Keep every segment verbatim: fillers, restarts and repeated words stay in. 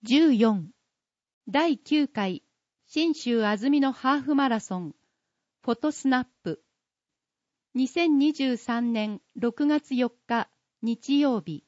じゅうよんだいきゅうかい信州安曇野ハーフマラソンフォトスナップにせんにじゅうさんねんろくがつよっか日曜日。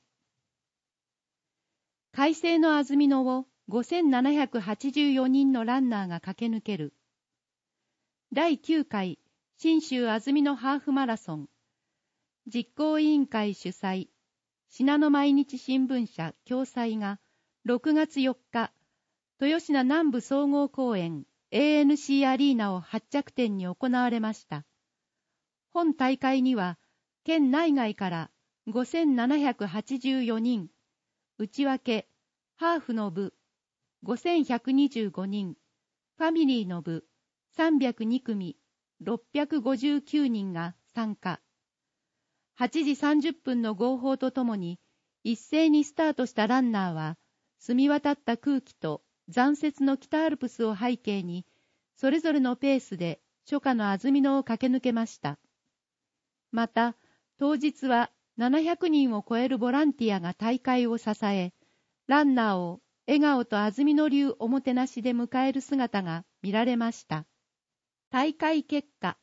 快晴の安曇野をごせんななひゃくはちじゅうよにんのランナーが駆け抜ける。だいきゅうかい信州安曇野ハーフマラソン実行委員会主催信濃毎日新聞社共催がろくがつよっか豊品南部総合公園 エーエヌシー アリーナを発着点に行われました。本大会には県内外からごせんななひゃくはちじゅうよにん、内訳ハーフの部ごせんひゃくにじゅうごにん、ファミリーの部さんびゃくにくみ、ろっぴゃくごじゅうきゅうにんが参加。はちじさんじゅっぷんの号砲とともに一斉にスタートしたランナーは、澄み渡った空気と残雪の北アルプスを背景に、それぞれのペースで初夏の安曇野を駆け抜けました。また、当日はななひゃくにんを超えるボランティアが大会を支え、ランナーを笑顔と安曇野流おもてなしで迎える姿が見られました。大会結果。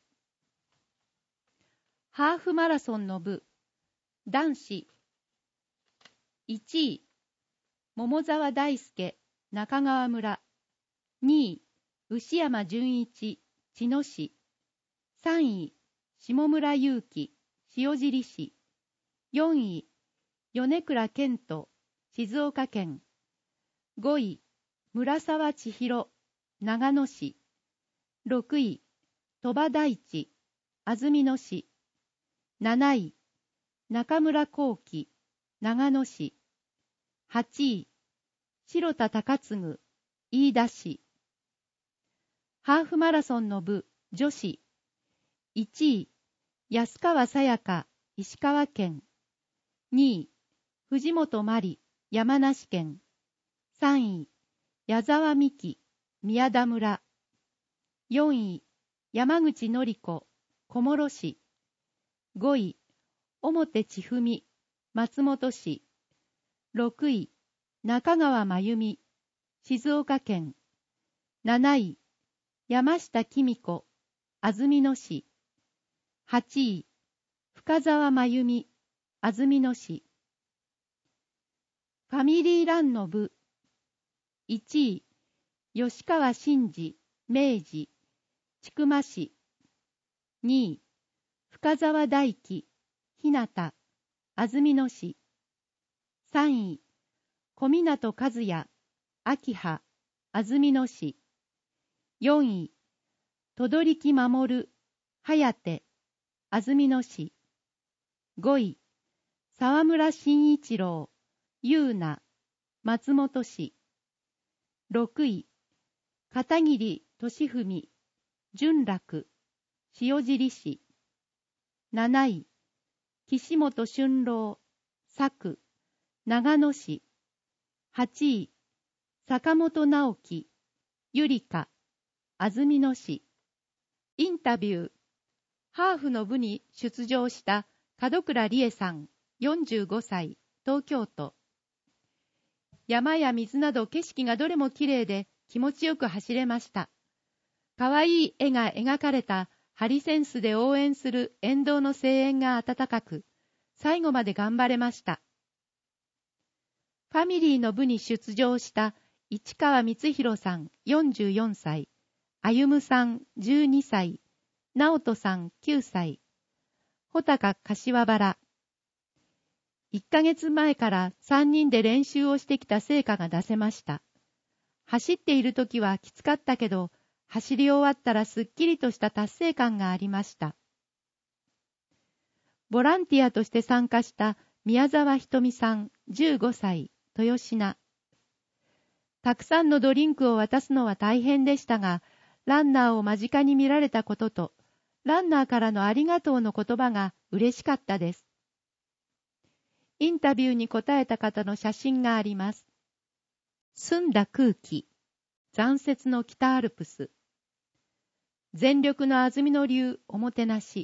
ハーフマラソンの部、男子いちい、桃沢大輔、中川村。にい、牛山純一、茅野市。さんい、下村勇輝、塩尻市。よんい、米倉健人、静岡県。ごい、村沢千尋、長野市。ろくい、鳥羽大地、安曇野市。なない、中村幸輝、長野市。はちい、白田貴嗣、飯田市。ハーフマラソンの部、女子。いちい、安川さやか、石川県。にい、藤本真理、山梨県。さんい、矢沢美希、宮田村。よんい、山口典子、小諸市。ごい、表千文、松本市。ろくい、中川真由美、静岡県。なない、山下紀美子、安曇野市。はちい、深沢真由美、安曇野市。ファミリーランの部。いちい、吉川真司、明治、千曲市。にい、深沢大輝、日向、安曇野市。さんい、小湊和也、秋葉、安曇野市。よんい、戸取守、颯、安曇野市。ごい、沢村慎一郎、優奈、松本市。ろくい、片桐俊文、純楽、塩尻市。なない、岸本俊郎、佐久、長野市。はちい、坂本直樹、ゆりか、安曇野市。インタビュー。ハーフの部に出場した門倉理恵さん、よんじゅうごさい、東京都。山や水など景色がどれもきれいで気持ちよく走れました。かわいい絵が描かれたハリセンスで応援する沿道の声援が温かく、最後まで頑張れました。ファミリーの部に出場した市川光弘さん、よんじゅうよんさい、歩さん、じゅうにさい、直人さん、きゅうさい、穂高柏原。いっかげつまえからさんにんで練習をしてきた成果が出せました。走っているときはきつかったけど、走り終わったらすっきりとした達成感がありました。ボランティアとして参加した宮沢ひとみさん、じゅうごさい、豊品。たくさんのドリンクを渡すのは大変でしたが、ランナーを間近に見られたことと、ランナーからのありがとうの言葉が嬉しかったです。インタビューに答えた方の写真があります。澄んだ空気、残雪の北アルプス。全力の安曇野流おもてなし。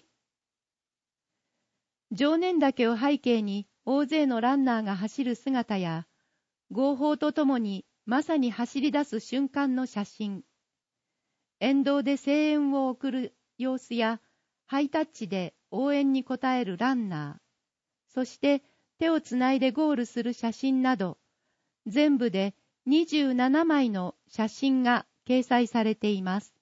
常念岳を背景に大勢のランナーが走る姿や、号砲とともにまさに走り出す瞬間の写真、沿道で声援を送る様子や、ハイタッチで応援に応えるランナー、そして手をつないでゴールする写真など、全部でにじゅうななまいの写真が掲載されています。